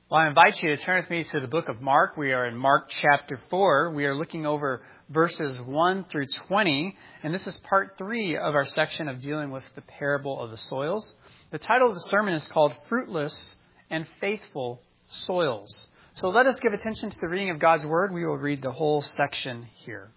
Well, I invite you to turn with me to the book of Mark. We are in Mark chapter 4. We are looking over verses 1 through 20, and this is part 3 of our section of dealing with the parable of the soils. The title of the sermon is called Fruitless and Faithful Soils. So let us give attention to the reading of God's Word. We will read the whole section here.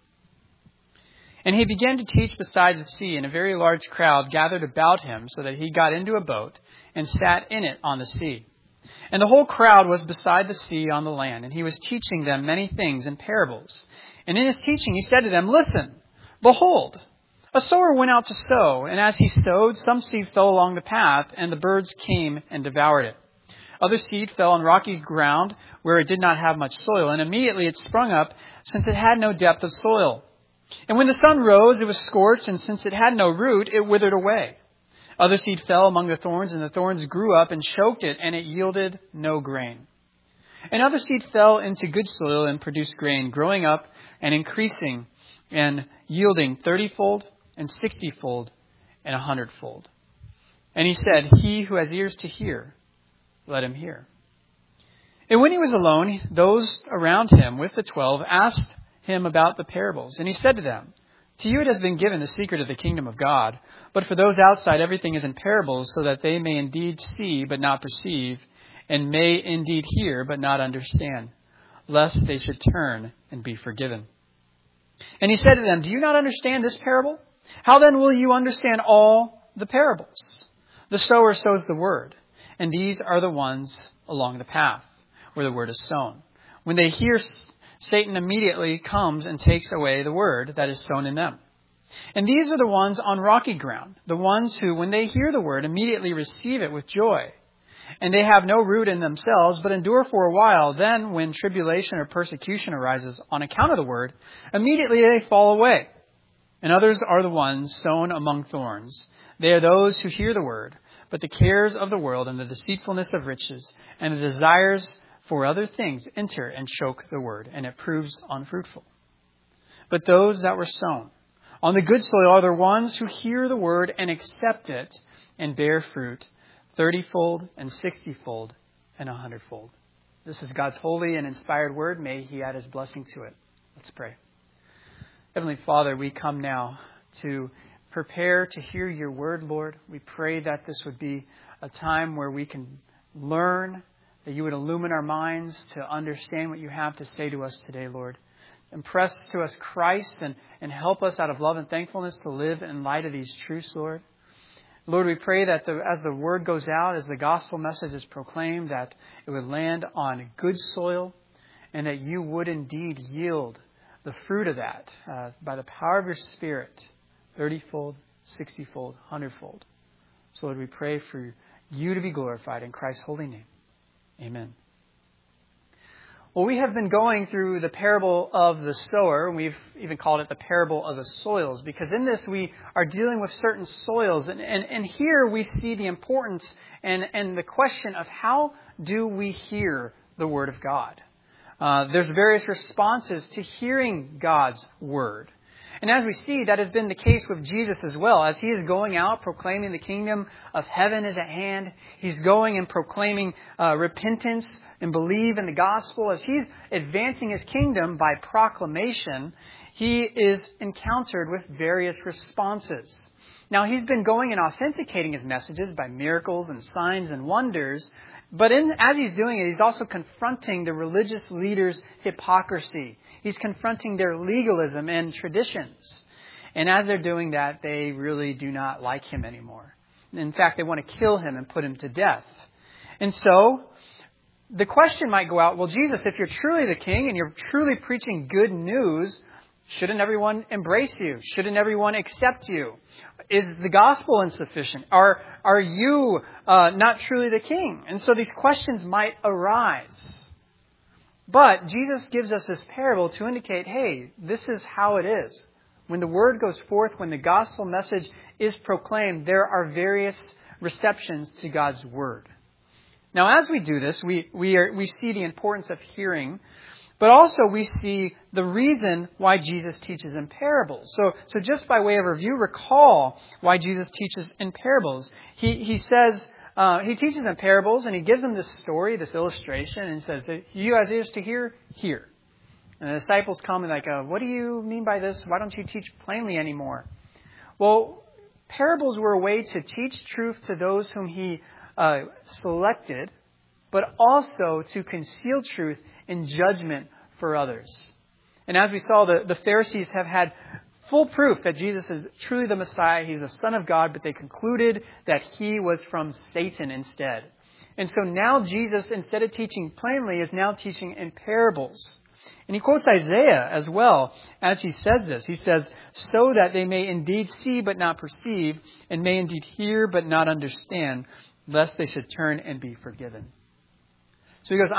And he began to teach beside the sea, and a very large crowd gathered about him, so that he got into a boat and sat in it on the sea. And the whole crowd was beside the sea on the land, and he was teaching them many things in parables. And in his teaching he said to them, "Listen, behold, a sower went out to sow, and as he sowed, some seed fell along the path, and the birds came and devoured it. Other seed fell on rocky ground, where it did not have much soil, and immediately it sprung up, since it had no depth of soil. And when the sun rose, it was scorched, and since it had no root, it withered away. Other seed fell among the thorns, and the thorns grew up and choked it, and it yielded no grain. And other seed fell into good soil and produced grain, growing up and increasing and yielding 30-fold and 60-fold and 100-fold. And he said, 'He who has ears to hear, let him hear.' And when he was alone, those around him with the 12 asked him about the parables. And he said to them, 'To you it has been given the secret of the kingdom of God. But for those outside, everything is in parables, so that they may indeed see but not perceive, and may indeed hear but not understand, lest they should turn and be forgiven.' And he said to them, 'Do you not understand this parable? How then will you understand all the parables? The sower sows the word, and these are the ones along the path, where the word is sown. When they hear, Satan immediately comes and takes away the word that is sown in them. And these are the ones on rocky ground, the ones who, when they hear the word, immediately receive it with joy. And they have no root in themselves, but endure for a while. Then, when tribulation or persecution arises on account of the word, immediately they fall away. And others are the ones sown among thorns. They are those who hear the word, but the cares of the world and the deceitfulness of riches and the desires for other things enter and choke the word, and it proves unfruitful. But those that were sown on the good soil are the ones who hear the word and accept it and bear fruit 30-fold and 60-fold and 100-fold. This is God's holy and inspired word. May He add His blessing to it. Let's pray. Heavenly Father, we come now to prepare to hear your word, Lord. We pray that this would be a time where we can learn, that you would illumine our minds to understand what you have to say to us today, Lord. Impress to us Christ and help us out of love and thankfulness to live in light of these truths, Lord. Lord, we pray that as the word goes out, as the gospel message is proclaimed, that it would land on good soil and that you would indeed yield the fruit of that by the power of your Spirit, 30-fold, 60-fold, 100-fold. So, Lord, we pray for you to be glorified in Christ's holy name. Amen. Well, we have been going through the parable of the sower, and we've even called it the parable of the soils, because in this we are dealing with certain soils, and here we see the importance and the question of how do we hear the Word of God. There's various responses to hearing God's Word. And as we see, that has been the case with Jesus as well. As He is going out proclaiming the kingdom of heaven is at hand, He's going and proclaiming repentance and believe in the gospel. As He's advancing His kingdom by proclamation, He is encountered with various responses. Now, He's been going and authenticating His messages by miracles and signs and wonders. But as He's doing it, He's also confronting the religious leaders' hypocrisy. He's confronting their legalism and traditions. And as they're doing that, they really do not like Him anymore. In fact, they want to kill Him and put Him to death. And so, the question might go out, well, Jesus, if you're truly the King and you're truly preaching good news, shouldn't everyone embrace you? Shouldn't everyone accept you? Is the gospel insufficient? Are you not truly the King? And so these questions might arise. But Jesus gives us this parable to indicate, hey, this is how it is. When the word goes forth, when the gospel message is proclaimed, there are various receptions to God's word. Now, as we do this, we see the importance of hearing, but also we see the reason why Jesus teaches in parables. So just by way of review, recall why Jesus teaches in parables. He says he teaches them parables, and he gives them this story, this illustration, and says, you guys ears to hear? Hear. And the disciples come and like, what do you mean by this? Why don't you teach plainly anymore? Well, parables were a way to teach truth to those whom he selected, but also to conceal truth in judgment for others. And as we saw, the Pharisees have had full proof that Jesus is truly the Messiah. He's the Son of God, but they concluded that he was from Satan instead. And so now Jesus, instead of teaching plainly, is now teaching in parables. And he quotes Isaiah as well as he says this. He says, so that they may indeed see but not perceive, and may indeed hear but not understand, lest they should turn and be forgiven. So he goes,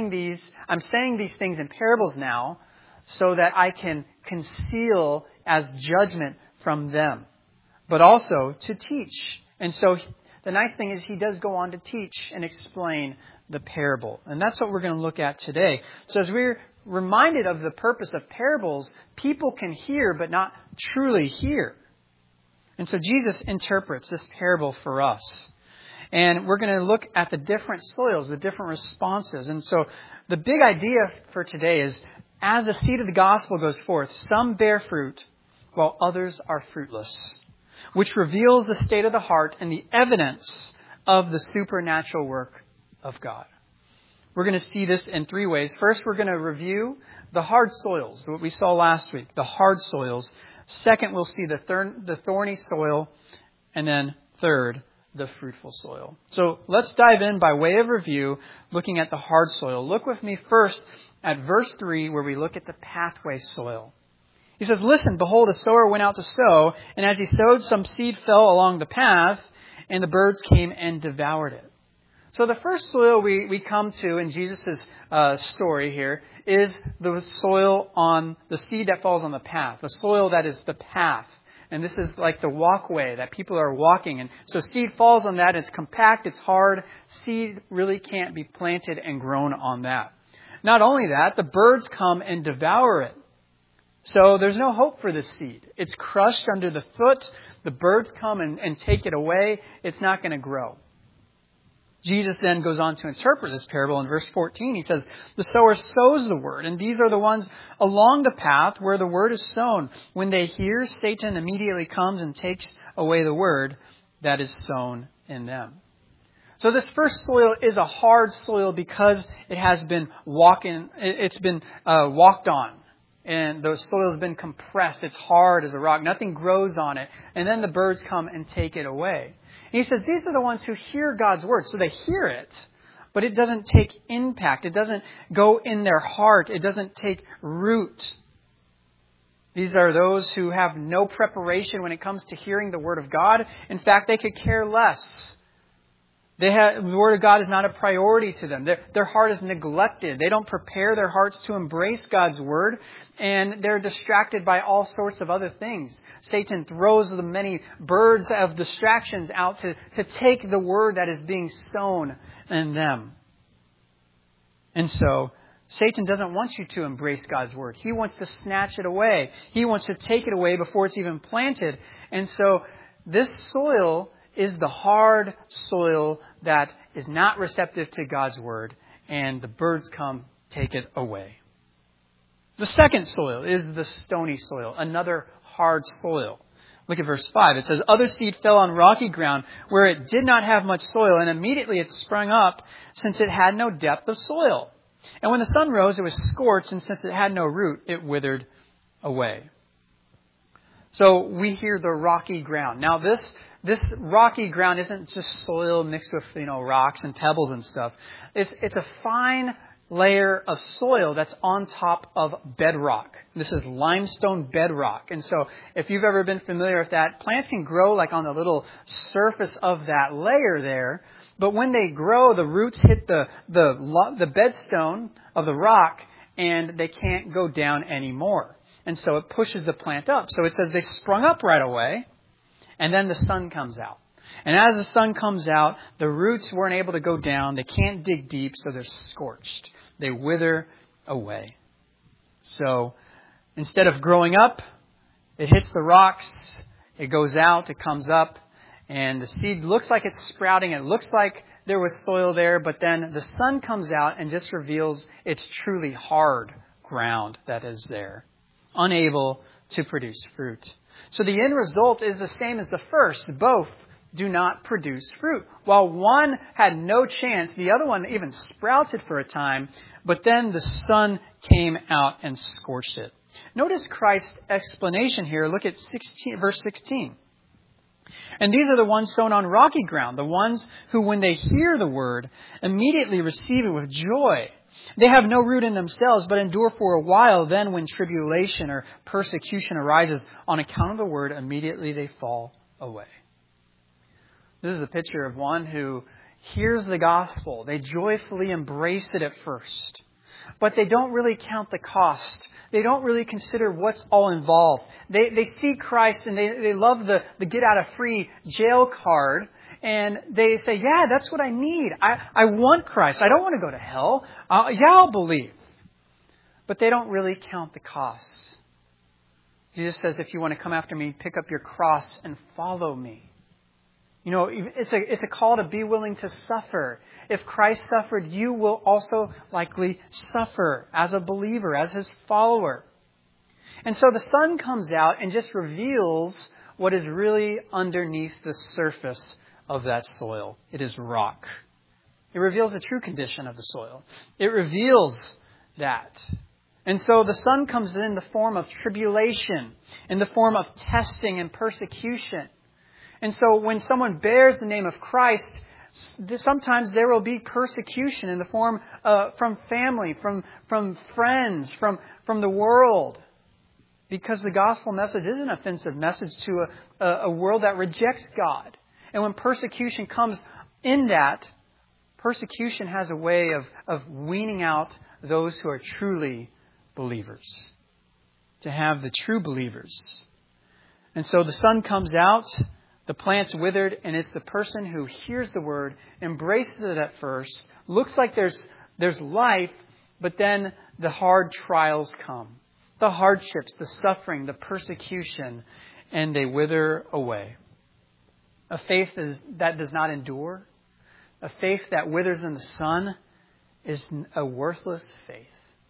I'm saying these things in parables now, so that I can conceal as judgment from them, but also to teach. And so the nice thing is he does go on to teach and explain the parable. And that's what we're going to look at today. So as we're reminded of the purpose of parables, people can hear but not truly hear. And so Jesus interprets this parable for us. And we're going to look at the different soils, the different responses. And so the big idea for today is, as the seed of the gospel goes forth, some bear fruit while others are fruitless, which reveals the state of the heart and the evidence of the supernatural work of God. We're going to see this in three ways. First, we're going to review the hard soils, what we saw last week, the hard soils. Second, we'll see the thorny soil. And then third, the fruitful soil. So let's dive in by way of review, looking at the hard soil. Look with me first at verse 3, where we look at the pathway soil. He says, listen, behold, a sower went out to sow, and as he sowed, some seed fell along the path, and the birds came and devoured it. So the first soil we come to in Jesus' story here is the soil on the seed that falls on the path, the soil that is the path. And this is like the walkway that people are walking. And so seed falls on that. It's compact. It's hard. Seed really can't be planted and grown on that. Not only that, the birds come and devour it. So there's no hope for this seed. It's crushed under the foot. The birds come and take it away. It's not going to grow. Jesus then goes on to interpret this parable in verse 14. He says, the sower sows the word, and these are the ones along the path where the word is sown. When they hear, Satan immediately comes and takes away the word that is sown in them. So this first soil is a hard soil because it has been walked on. And the soil has been compressed. It's hard as a rock. Nothing grows on it. And then the birds come and take it away. And he says these are the ones who hear God's word. So they hear it, but it doesn't take impact. It doesn't go in their heart. It doesn't take root. These are those who have no preparation when it comes to hearing the word of God. In fact, they could care less. The word of God is not a priority to them. Their heart is neglected. They don't prepare their hearts to embrace God's word, and they're distracted by all sorts of other things. Satan throws the many birds of distractions out to take the word that is being sown in them. And so Satan doesn't want you to embrace God's word. He wants to snatch it away. He wants to take it away before it's even planted. And so this soil is the hard soil that is not receptive to God's word, and the birds come, take it away. The second soil is the stony soil, another hard soil. Look at verse 5. It says, other seed fell on rocky ground where it did not have much soil, and immediately it sprung up, since it had no depth of soil. And when the sun rose, it was scorched, and since it had no root, it withered away. So we hear the rocky ground. Now this rocky ground isn't just soil mixed with, rocks and pebbles and stuff. It's a fine layer of soil that's on top of bedrock. This is limestone bedrock. And so if you've ever been familiar with that, plants can grow like on the little surface of that layer there. But when they grow, the roots hit the bedstone of the rock, and they can't go down anymore. And so it pushes the plant up. So it says they sprung up right away, and then the sun comes out. And as the sun comes out, the roots weren't able to go down. They can't dig deep, so they're scorched. They wither away. So instead of growing up, it hits the rocks, it goes out, it comes up, And the seed looks like it's sprouting. It looks like there was soil there, but then the sun comes out and just reveals it's truly hard ground that is there, unable to produce fruit. So the end result is the same as the first. Both do not produce fruit. While one had no chance, the other one even sprouted for a time, but then the sun came out and scorched it. Notice Christ's explanation here. Look at verse 16. And these are the ones sown on rocky ground, the ones who, when they hear the word, immediately receive it with joy. They have no root in themselves, but endure for a while. Then when tribulation or persecution arises on account of the word, immediately they fall away. This is a picture of one who hears the gospel. They joyfully embrace it at first, but they don't really count the cost. They don't really consider what's all involved. They see Christ and they love the get out of free jail card. And they say, yeah, that's what I need. I want Christ. I don't want to go to hell. I'll believe. But they don't really count the costs. Jesus says, if you want to come after me, pick up your cross and follow me. You know, it's a call to be willing to suffer. If Christ suffered, you will also likely suffer as a believer, as his follower. And so the sun comes out and just reveals what is really underneath the surface of that soil. It is rock. It reveals the true condition of the soil. It reveals that. And so the sun comes in the form of tribulation, in the form of testing and persecution. And so when someone bears the name of Christ, sometimes there will be persecution in the form from family, from friends, from the world. Because the gospel message is an offensive message to a world that rejects God. And when persecution comes in that, persecution has a way of weaning out those who are truly believers. To have the true believers. And so the sun comes out, the plant's withered, and it's the person who hears the word, embraces it at first, looks like there's life, but then the hard trials come. The hardships, the suffering, the persecution, and they wither away. A faith that does not endure, a faith that withers in the sun, is a worthless faith.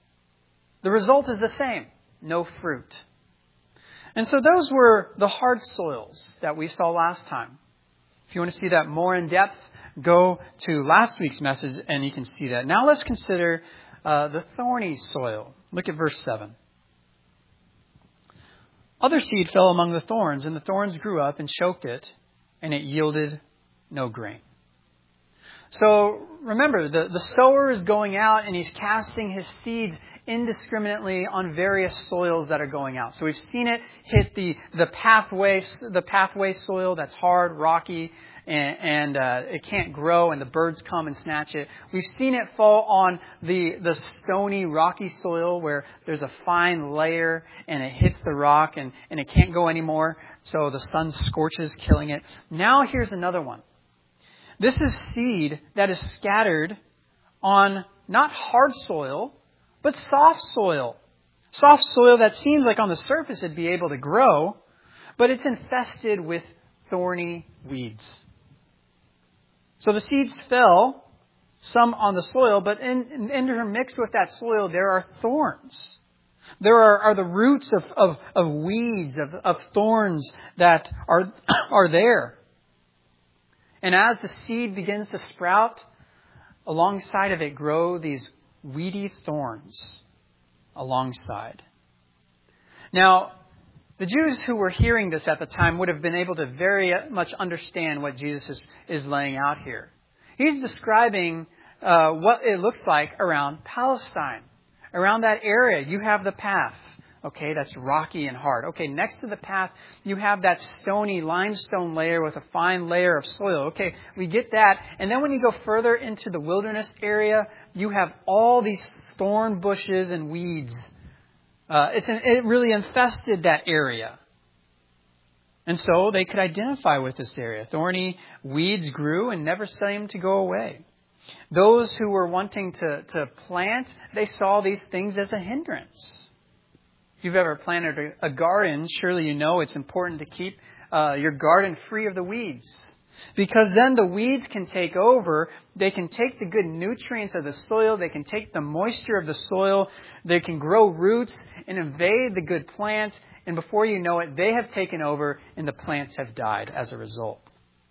The result is the same, no fruit. And so those were the hard soils that we saw last time. If you want to see that more in depth, go to last week's message and you can see that. Now let's consider the thorny soil. Look at verse 7. Other seed fell among the thorns, and the thorns grew up and choked it, and it yielded no grain. So remember, the sower is going out and he's casting his seeds indiscriminately on various soils that are going out. So we've seen it hit the pathway soil that's hard, rocky, and it can't grow, and the birds come and snatch it. We've seen it fall on the stony, rocky soil where there's a fine layer and it hits the rock and it can't go anymore. So the sun scorches, killing it. Now here's another one. This is seed that is scattered on not hard soil, but soft soil. Soft soil that seems like on the surface it'd be able to grow, but it's infested with thorny weeds. So the seeds fell, some on the soil, but intermixed with that soil there are thorns. There are the roots of weeds, of thorns that are there. And as the seed begins to sprout, alongside of it grow these weedy thorns alongside. Now, the Jews who were hearing this at the time would have been able to very much understand what Jesus is laying out here. He's describing what it looks like around Palestine. Around that area, you have the path. Okay, that's rocky and hard. Okay, next to the path, you have that stony limestone layer with a fine layer of soil. Okay, we get that. And then when you go further into the wilderness area, you have all these thorn bushes and weeds. It really infested that area. And so they could identify with this area. Thorny weeds grew and never seemed to go away. Those who were wanting to plant, they saw these things as a hindrance. If you've ever planted a garden, surely you know it's important to keep your garden free of the weeds. Because then the weeds can take over. They can take the good nutrients of the soil. They can take the moisture of the soil. They can grow roots and invade the good plant. And before you know it, they have taken over and the plants have died as a result.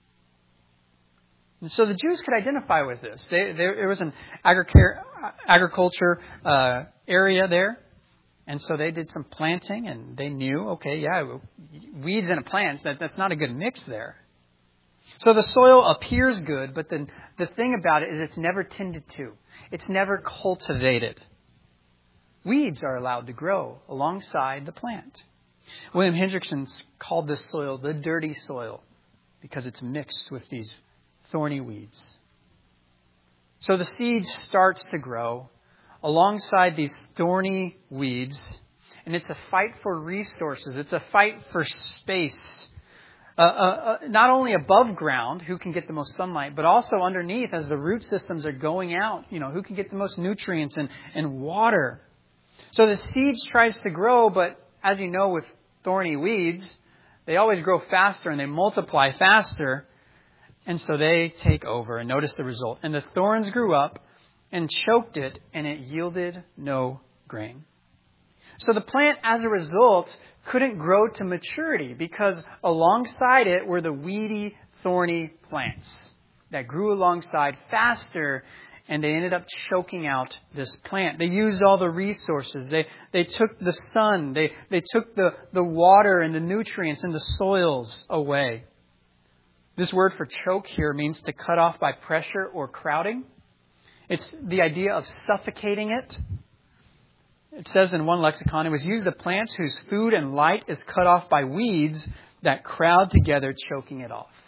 And so the Jews could identify with this. There was an agriculture area there. And so they did some planting and they knew, okay, yeah, weeds in a plant, that's not a good mix there. So the soil appears good, but then the thing about it is it's never tended to. It's never cultivated. Weeds are allowed to grow alongside the plant. William Hendrickson called this soil the dirty soil because it's mixed with these thorny weeds. So the seed starts to grow alongside these thorny weeds, and it's a fight for resources. It's a fight for space. Not only above ground, who can get the most sunlight, but also underneath as the root systems are going out, who can get the most nutrients and water. So the seed tries to grow, but as you know with thorny weeds, they always grow faster and they multiply faster. And so they take over, and notice the result. And the thorns grew up and choked it, and it yielded no grain. So the plant, as a result, couldn't grow to maturity because alongside it were the weedy, thorny plants that grew alongside faster, and they ended up choking out this plant. They used all the resources. They took the sun. They took the water and the nutrients and the soils away. This word for choke here means to cut off by pressure or crowding. It's the idea of suffocating it. It says in one lexicon, it was used of plants whose food and light is cut off by weeds that crowd together, choking it off.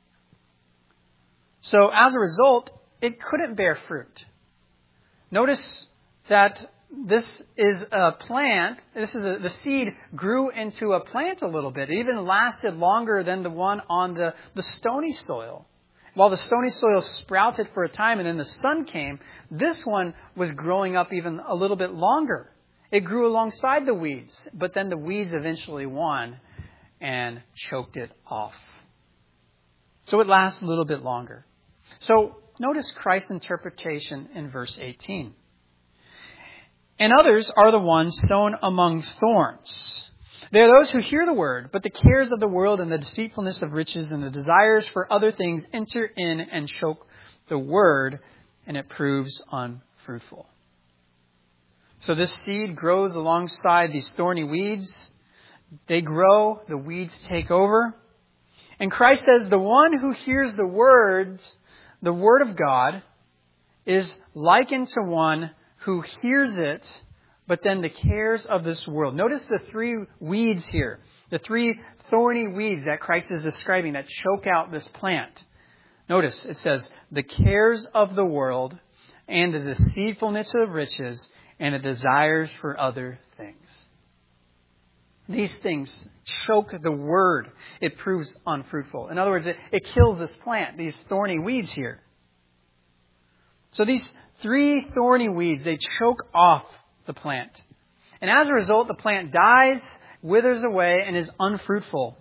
So as a result, it couldn't bear fruit. Notice that this is a plant. The seed grew into a plant a little bit. It even lasted longer than the one on the stony soil. While the stony soil sprouted for a time and then the sun came, this one was growing up even a little bit longer. It grew alongside the weeds, but then the weeds eventually won and choked it off. So it lasts a little bit longer. So notice Christ's interpretation in verse 18. And others are the ones sown among thorns. They are those who hear the word, but the cares of the world and the deceitfulness of riches and the desires for other things enter in and choke the word, and it proves unfruitful. So this seed grows alongside these thorny weeds. They grow, the weeds take over. And Christ says the one who hears the word of God, is likened to one who hears it, but then the cares of this world. Notice the three weeds here, the three thorny weeds that Christ is describing that choke out this plant. Notice it says, the cares of the world and the deceitfulness of riches and the desires for other things. These things choke the word. It proves unfruitful. In other words, it kills this plant, these thorny weeds here. So these three thorny weeds, they choke off the plant. And as a result, the plant dies, withers away, and is unfruitful.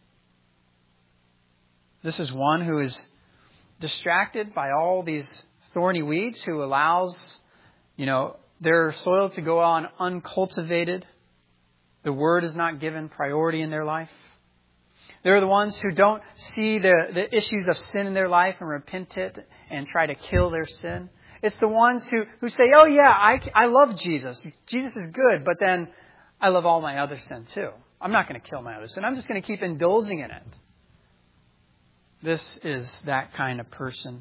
This is one who is distracted by all these thorny weeds, who allows, their soil to go on uncultivated. The word is not given priority in their life. They're the ones who don't see the issues of sin in their life and repent it and try to kill their sin. It's the ones who say, oh yeah, I love Jesus. Jesus is good, but then I love all my other sin too. I'm not going to kill my other sin. I'm just going to keep indulging in it. This is that kind of person.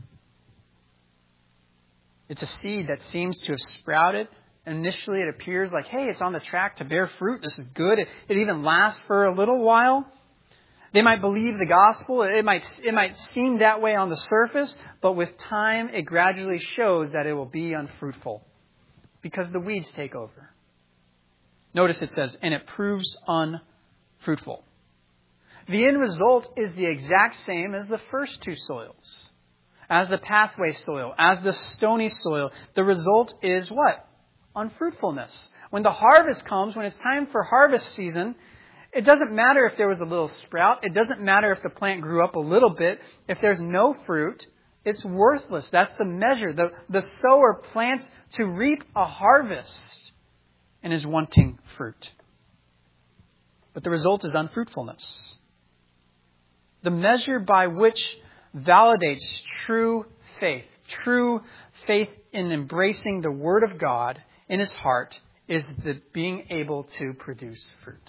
It's a seed that seems to have sprouted. Initially, it appears like, hey, it's on the track to bear fruit. This is good. It even lasts for a little while. They might believe the gospel. It might seem that way on the surface, but with time, it gradually shows that it will be unfruitful because the weeds take over. Notice it says, and it proves unfruitful. The end result is the exact same as the first two soils. As the pathway soil, as the stony soil, the result is what? Unfruitfulness. When the harvest comes, when it's time for harvest season, It doesn't matter if there was a little sprout. It doesn't matter if the plant grew up a little bit. If there's no fruit, it's worthless. That's the measure. The sower plants to reap a harvest and is wanting fruit. But the result is unfruitfulness. The measure by which validates true faith in embracing the Word of God in his heart, is the being able to produce fruit.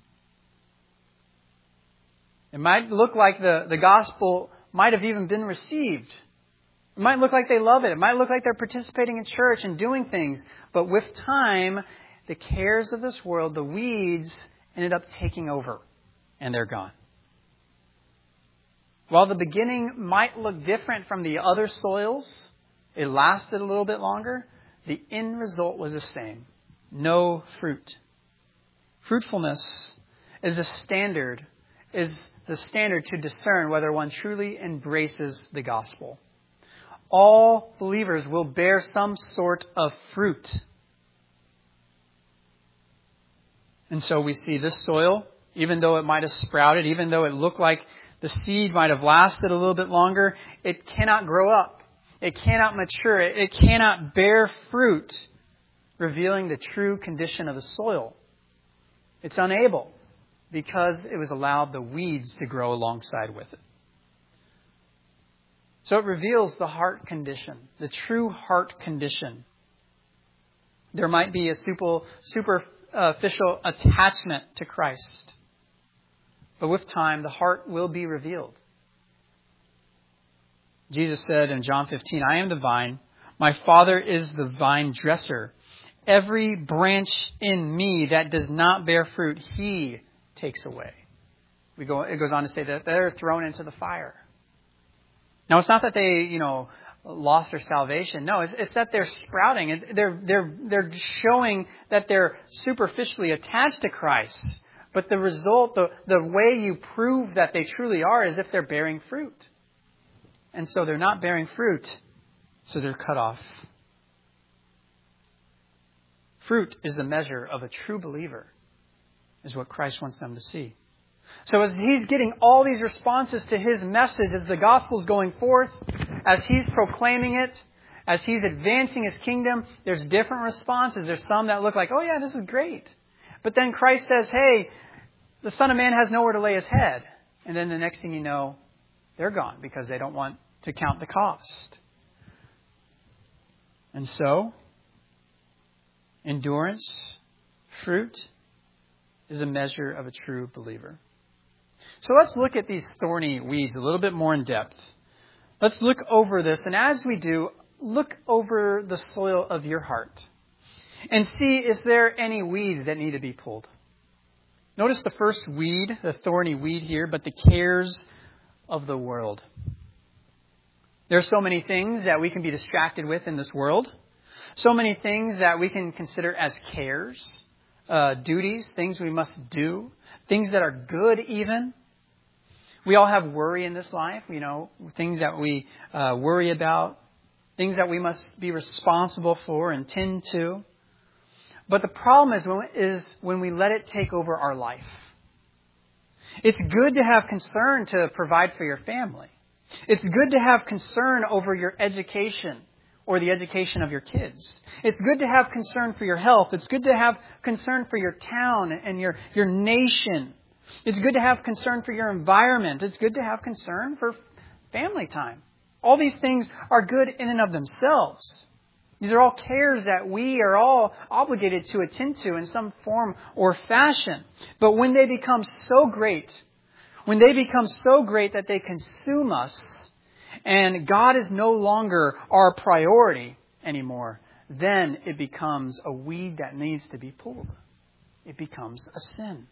It might look like the gospel might have even been received. It might look like they love it. It might look like they're participating in church and doing things. But with time, the cares of this world, the weeds, ended up taking over. And they're gone. While the beginning might look different from the other soils, it lasted a little bit longer, the end result was the same. No fruit. Fruitfulness is the standard to discern whether one truly embraces the gospel. All believers will bear some sort of fruit. And so we see this soil, even though it might have sprouted, even though it looked like the seed might have lasted a little bit longer, it cannot grow up. It cannot mature. It cannot bear fruit, revealing the true condition of the soil. It's unable because it was allowed the weeds to grow alongside with it. So it reveals the heart condition, the true heart condition. There might be a superficial attachment to Christ. But with time, the heart will be revealed. Jesus said in John 15, I am the vine. My Father is the vine dresser. Every branch in me that does not bear fruit, He takes away. It goes on to say that they're thrown into the fire. Now, it's not that they, lost their salvation. No, it's that they're sprouting. They're showing that they're superficially attached to Christ. But the result, the way you prove that they truly are, is if they're bearing fruit. And so they're not bearing fruit, so they're cut off. Fruit is the measure of a true believer, is what Christ wants them to see. So as He's getting all these responses to His message, as the gospel's going forth, as He's proclaiming it, as He's advancing His kingdom, there's different responses. There's some that look like, oh yeah, this is great. But then Christ says, hey, the Son of Man has nowhere to lay His head. And then the next thing you know, they're gone because they don't want to count the cost. And so, endurance, fruit, is a measure of a true believer. So let's look at these thorny weeds a little bit more in depth. Let's look over this. And as we do, look over the soil of your heart and see, is there any weeds that need to be pulled? Notice the first weed, the thorny weed here, but the cares of the world. There are so many things that we can be distracted with in this world. So many things that we can consider as cares, duties, things we must do, things that are good even. We all have worry in this life, things that we worry about, things that we must be responsible for and tend to. But the problem is when we let it take over our life. It's good to have concern to provide for your family. It's good to have concern over your education or the education of your kids. It's good to have concern for your health. It's good to have concern for your town and your nation. It's good to have concern for your environment. It's good to have concern for family time. All these things are good in and of themselves. These are all cares that we are all obligated to attend to in some form or fashion. But when they become so great that they consume us, and God is no longer our priority anymore, then it becomes a weed that needs to be pulled. It becomes a sin.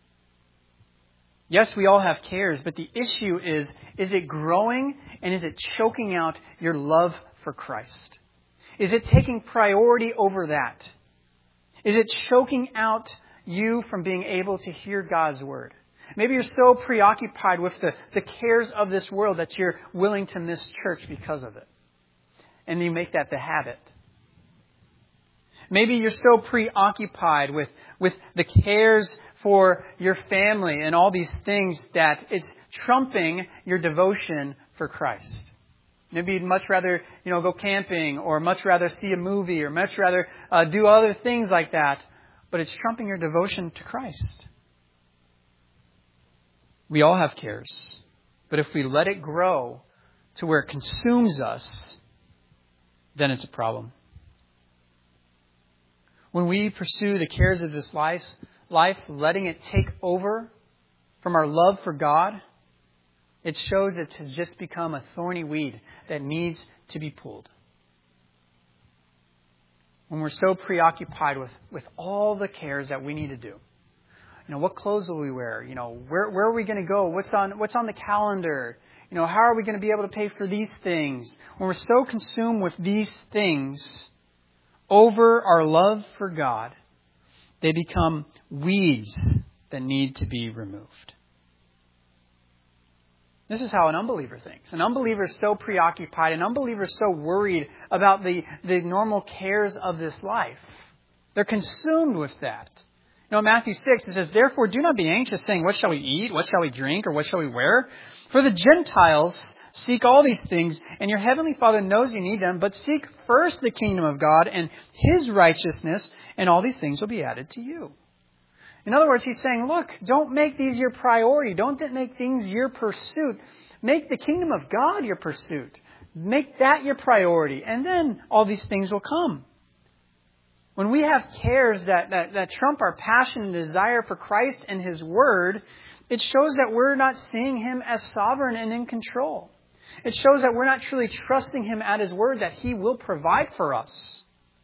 Yes, we all have cares, but the issue is it growing and is it choking out your love for Christ? Is it taking priority over that? Is it choking out you from being able to hear God's word? Maybe you're so preoccupied with the cares of this world that you're willing to miss church because of it. And you make that the habit. Maybe you're so preoccupied with the cares for your family and all these things that it's trumping your devotion for Christ. Maybe you'd much rather, go camping, or much rather see a movie, or much rather do other things like that. But it's trumping your devotion to Christ. We all have cares. But if we let it grow to where it consumes us, then it's a problem. When we pursue the cares of this life, letting it take over from our love for God, it shows it has just become a thorny weed that needs to be pulled. When we're so preoccupied with all the cares that we need to do. What clothes will we wear? Where are we going to go? What's on the calendar? How are we going to be able to pay for these things? When we're so consumed with these things over our love for God, they become weeds that need to be removed. This is how an unbeliever thinks. An unbeliever is so preoccupied. An unbeliever is so worried about the normal cares of this life. They're consumed with that. Matthew 6, it says, "Therefore do not be anxious, saying, what shall we eat? What shall we drink? Or what shall we wear? For the Gentiles seek all these things, and your heavenly Father knows you need them. But seek first the kingdom of God and His righteousness, and all these things will be added to you." In other words, he's saying, look, don't make these your priority. Don't make things your pursuit. Make the kingdom of God your pursuit. Make that your priority. And then all these things will come. When we have cares that trump our passion and desire for Christ and His Word, it shows that we're not seeing Him as sovereign and in control. It shows that we're not truly trusting Him at His Word, that He will provide for us.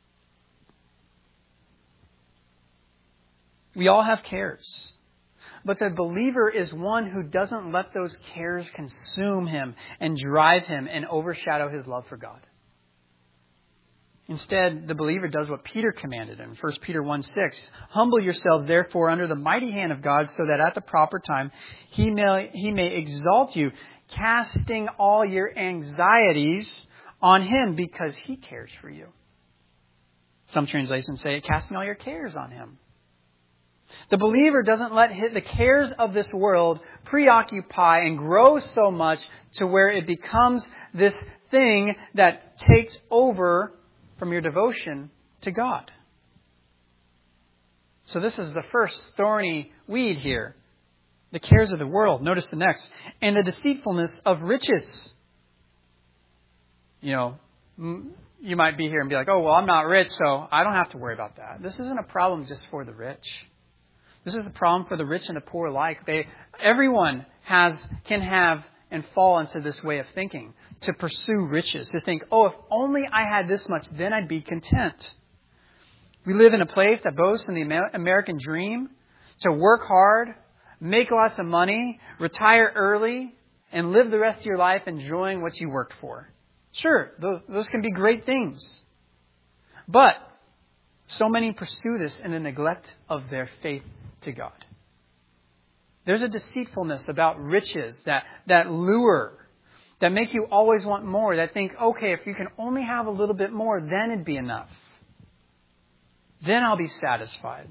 We all have cares. But the believer is one who doesn't let those cares consume him and drive him and overshadow his love for God. Instead, the believer does what Peter commanded in 1 Peter 1:6. "Humble yourselves, therefore, under the mighty hand of God, so that at the proper time He may exalt you, casting all your anxieties on Him, because He cares for you." Some translations say, casting all your cares on Him. The believer doesn't let the cares of this world preoccupy and grow so much to where it becomes this thing that takes over from your devotion to God. So this is the first thorny weed here. The cares of the world. Notice the next. "And the deceitfulness of riches." You might be here and be like, "Oh, well, I'm not rich, so I don't have to worry about that." This isn't a problem just for the rich. This is a problem for the rich and the poor alike. Everyone can have and fall into this way of thinking, to pursue riches, to think, oh, if only I had this much, then I'd be content. We live in a place that boasts in the American dream, to work hard, make lots of money, retire early, and live the rest of your life enjoying what you worked for. Sure, those can be great things. But so many pursue this in the neglect of their faith to God. There's a deceitfulness about riches that lure, that make you always want more, that think, okay, if you can only have a little bit more, then it'd be enough. Then I'll be satisfied.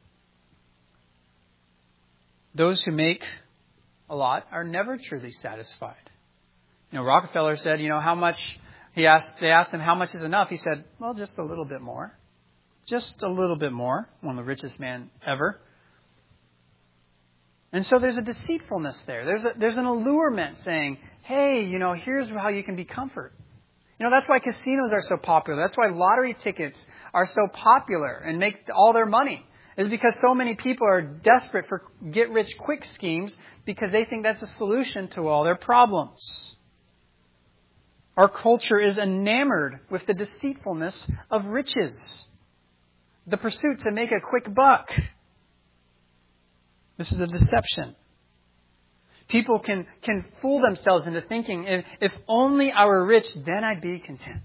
Those who make a lot are never truly satisfied. Rockefeller said, how much, they asked him how much is enough. He said, well, just a little bit more. Just a little bit more. One of the richest men ever. And so there's a deceitfulness there. There's an allurement saying, hey, here's how you can be comfort. That's why casinos are so popular. That's why lottery tickets are so popular and make all their money. Is because so many people are desperate for get-rich-quick schemes because they think that's a solution to all their problems. Our culture is enamored with the deceitfulness of riches. The pursuit to make a quick buck. This is a deception. People can fool themselves into thinking, if only I were rich, then I'd be content.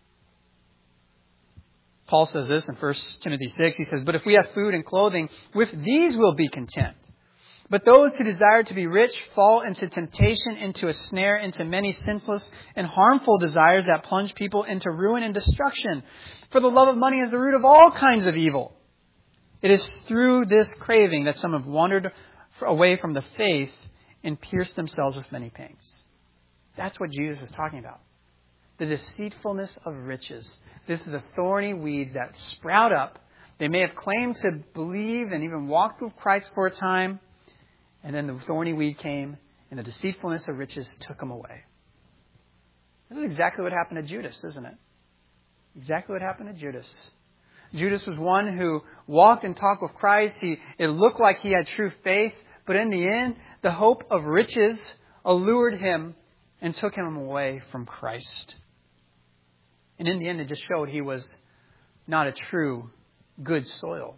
Paul says this in 1 Timothy 6. He says, but if we have food and clothing, with these we'll be content. But those who desire to be rich fall into temptation, into a snare, into many senseless and harmful desires that plunge people into ruin and destruction. For the love of money is the root of all kinds of evil. It is through this craving that some have wandered away from the faith and pierced themselves with many pangs. That's what Jesus is talking about. The deceitfulness of riches. This is the thorny weed that sprout up. They may have claimed to believe and even walked with Christ for a time, and then the thorny weed came, and the deceitfulness of riches took them away. This is exactly what happened to Judas, isn't it? Exactly what happened to Judas. Judas was one who walked and talked with Christ. It looked like he had true faith, but in the end, the hope of riches allured him and took him away from Christ. And in the end, it just showed he was not a true good soil.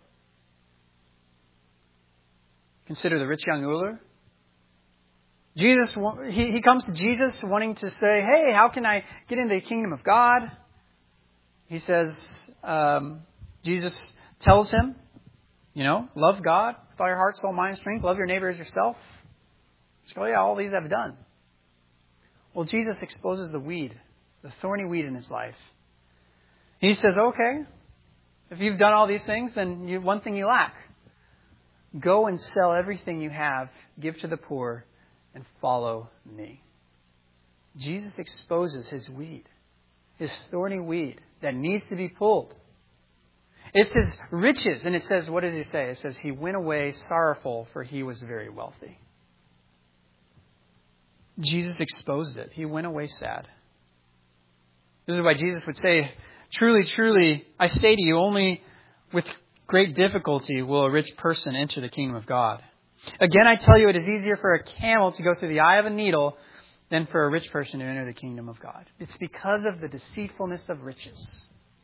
Consider the rich young ruler. Jesus, he comes to Jesus wanting to say, hey, how can I get into the kingdom of God? He says, Jesus tells him, love God with all your heart, soul, mind, strength. Love your neighbor as yourself. So, yeah, all these I've done. Well, Jesus exposes the weed, the thorny weed in his life. He says, okay, if you've done all these things, then one thing you lack. Go and sell everything you have, give to the poor, and follow me. Jesus exposes his weed, his thorny weed that needs to be pulled. It's his riches, and it says, what does he say? It says, he went away sorrowful, for he was very wealthy. Jesus exposed it. He went away sad. This is why Jesus would say, truly, truly, I say to you, only with great difficulty will a rich person enter the kingdom of God. Again, I tell you, it is easier for a camel to go through the eye of a needle than for a rich person to enter the kingdom of God. It's because of the deceitfulness of riches.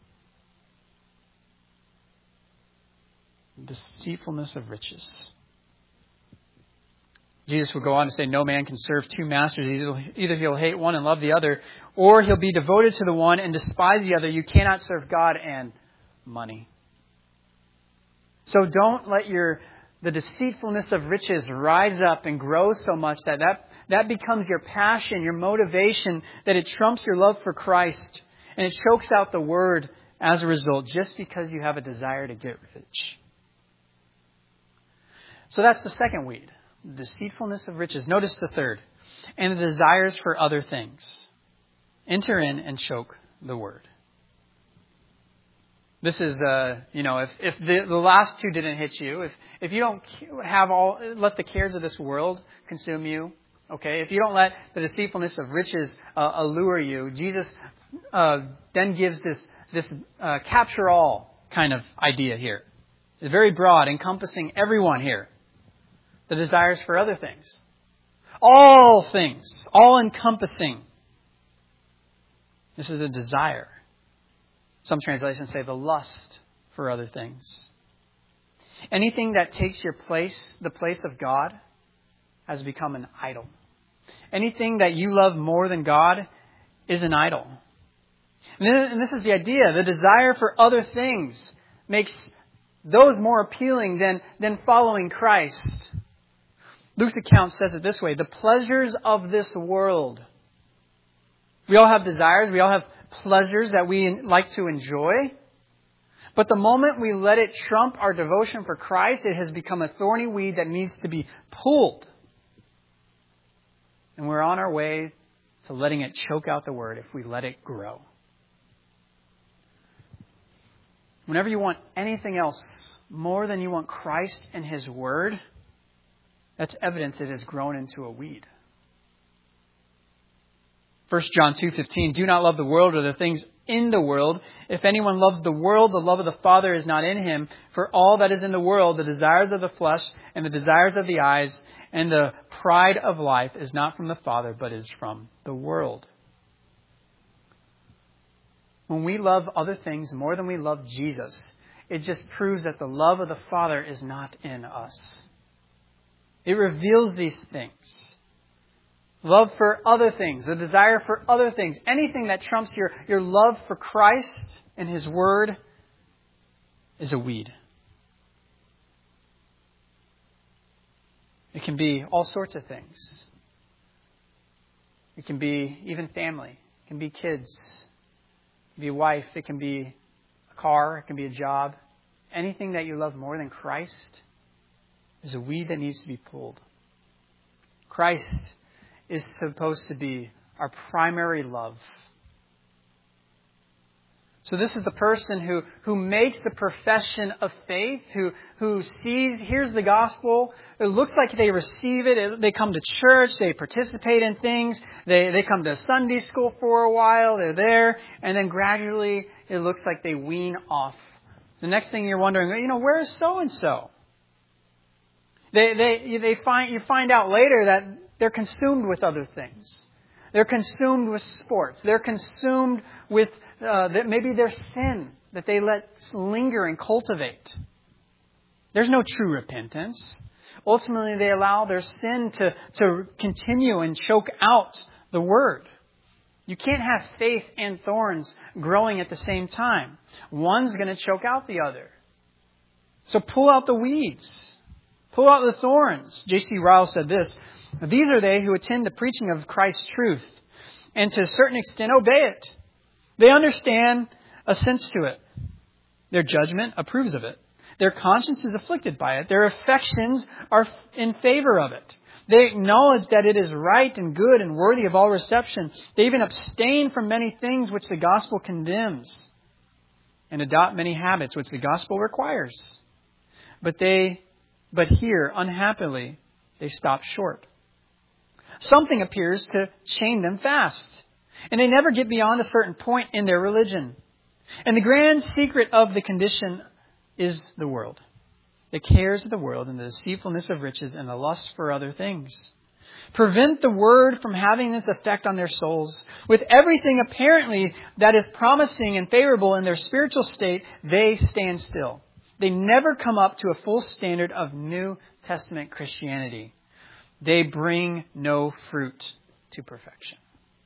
Deceitfulness of riches. Jesus would go on to say, no man can serve two masters. Either he'll hate one and love the other, or he'll be devoted to the one and despise the other. You cannot serve God and money. So don't let the deceitfulness of riches rise up and grow so much that becomes your passion, your motivation, that it trumps your love for Christ, and it chokes out the word as a result, just because you have a desire to get rich. So that's the second weed. The deceitfulness of riches. Notice the third. And the desires for other things. Enter in and choke the word. This is, if the last two didn't hit you, if you don't let the cares of this world consume you, okay, if you don't let the deceitfulness of riches allure you, Jesus then gives this capture all kind of idea here. It's very broad, encompassing everyone here. The desires for other things. All things. All encompassing. This is a desire. Some translations say the lust for other things. Anything that takes the place of God, has become an idol. Anything that you love more than God is an idol. And this is the idea. The desire for other things makes those more appealing than following Christ. Luke's account says it this way: the pleasures of this world. We all have desires. We all have pleasures that we like to enjoy. But the moment we let it trump our devotion for Christ, it has become a thorny weed that needs to be pulled. And we're on our way to letting it choke out the word if we let it grow. Whenever you want anything else more than you want Christ and His word, that's evidence it has grown into a weed. 1 John 2:15, do not love the world or the things in the world. If anyone loves the world, the love of the Father is not in him. For all that is in the world, the desires of the flesh and the desires of the eyes and the pride of life is not from the Father, but is from the world. When we love other things more than we love Jesus, it just proves that the love of the Father is not in us. It reveals these things. Love for other things, the desire for other things, anything that trumps your love for Christ and His Word is a weed. It can be all sorts of things. It can be even family. It can be kids. It can be a wife. It can be a car. It can be a job. anything that you love more than Christ is a weed that needs to be pulled. Christ is supposed to be our primary love. So this is the person who makes the profession of faith, who hears the gospel. It looks like they receive it. They come to church. They participate in things. They come to Sunday school for a while. They're there. And then gradually it looks like they wean off. The next thing you're wondering, where is so-and-so? You find out later that they're consumed with other things. They're consumed with sports. They're consumed with maybe their sin that they let linger and cultivate. There's no true repentance. Ultimately, they allow their sin to continue and choke out the word. You can't have faith and thorns growing at the same time. One's going to choke out the other. So pull out the weeds. Pull out the thorns. J.C. Ryle said this: "These are they who attend the preaching of Christ's truth and to a certain extent obey it. They understand a sense to it. Their judgment approves of it. Their conscience is afflicted by it. Their affections are in favor of it. They acknowledge that it is right and good and worthy of all reception. They even abstain from many things which the gospel condemns and adopt many habits which the gospel requires. But here, unhappily, they stop short. Something appears to chain them fast, and they never get beyond a certain point in their religion. And the grand secret of the condition is the world, the cares of the world and the deceitfulness of riches and the lust for other things. Prevent the word from having this effect on their souls. With everything apparently that is promising and favorable in their spiritual state, they stand still. They never come up to a full standard of New Testament Christianity. They bring no fruit to perfection."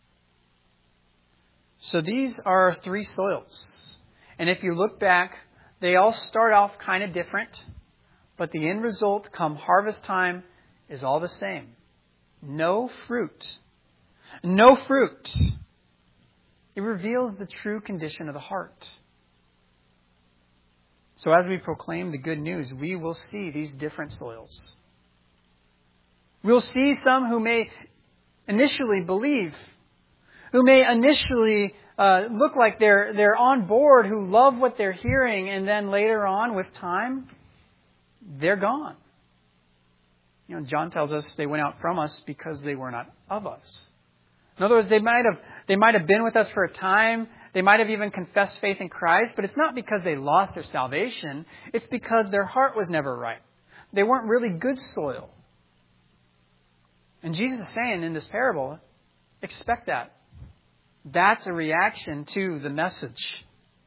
So these are three soils. And if you look back, they all start off kind of different, but the end result come harvest time is all the same. No fruit. No fruit. It reveals the true condition of the heart. So as we proclaim the good news, we will see these different soils. We'll see some who may initially believe, who may initially look like they're on board, who love what they're hearing, and then later on with time, they're gone. John tells us they went out from us because they were not of us. In other words, they might have been with us for a time. They might have even confessed faith in Christ, but it's not because they lost their salvation. It's because their heart was never right. They weren't really good soil. And Jesus is saying in this parable, expect that. That's a reaction to the message.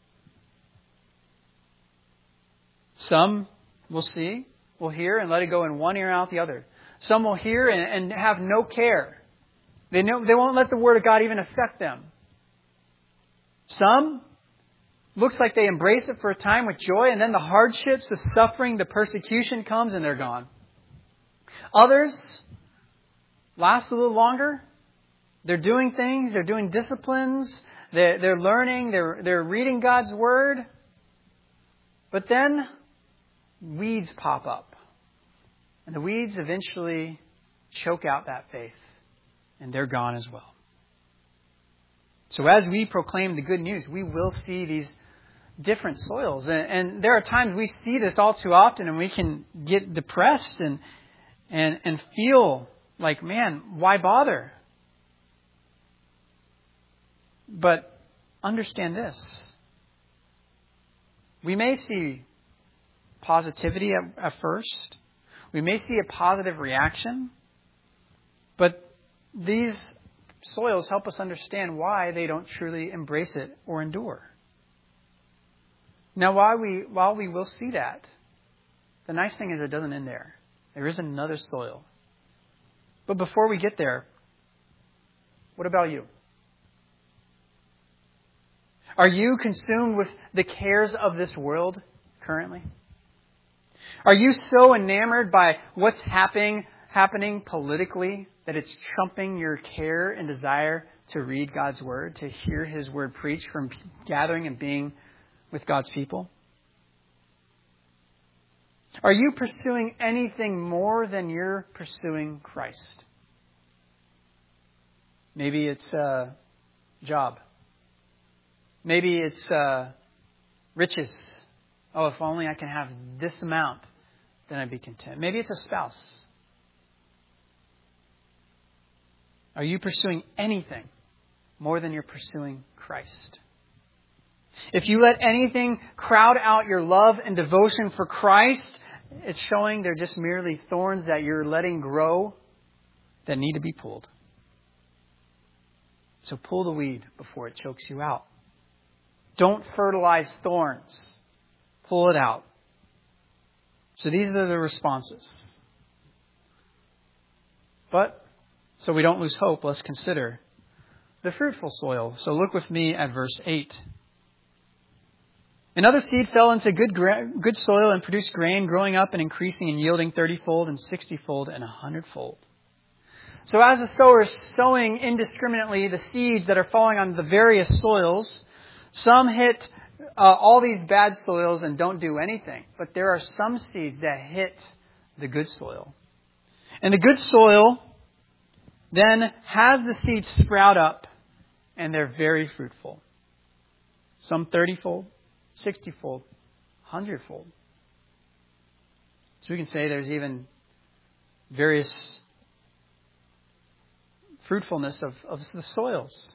Some will see, will hear, and let it go in one ear and out the other. Some will hear and have no care. They won't let the Word of God even affect them. Some, looks like they embrace it for a time with joy, and then the hardships, the suffering, the persecution comes and they're gone. Others last a little longer. They're doing things. They're doing disciplines. They're learning. They're reading God's Word. But then weeds pop up. And the weeds eventually choke out that faith. And they're gone as well. So as we proclaim the good news, we will see these different soils. And there are times we see this all too often and we can get depressed and feel like, man, why bother? But understand this. We may see positivity at first. We may see a positive reaction. But these soils help us understand why they don't truly embrace it or endure. Now, while we will see that, the nice thing is it doesn't end there. There is another soil. But before we get there, what about you? Are you consumed with the cares of this world currently? Are you so enamored by what's happening politically that it's trumping your care and desire to read God's Word, to hear His Word preached from gathering and being with God's people? Are you pursuing anything more than you're pursuing Christ? Maybe it's a job. Maybe it's riches. Oh, if only I can have this amount, then I'd be content. Maybe it's a spouse. Are you pursuing anything more than you're pursuing Christ? If you let anything crowd out your love and devotion for Christ, it's showing they're just merely thorns that you're letting grow that need to be pulled. So pull the weed before it chokes you out. Don't fertilize thorns. Pull it out. So these are the responses. But, so we don't lose hope, let's consider the fruitful soil. So look with me at verse 8. Another seed fell into good soil and produced grain, growing up and increasing and yielding 30-fold and 60-fold and 100-fold. So as the sower is sowing indiscriminately the seeds that are falling on the various soils, some hit all these bad soils and don't do anything. But there are some seeds that hit the good soil. And the good soil then has the seeds sprout up, and they're very fruitful. Some 30-fold, 60-fold, 100-fold. So we can say there's even various fruitfulness of the soils.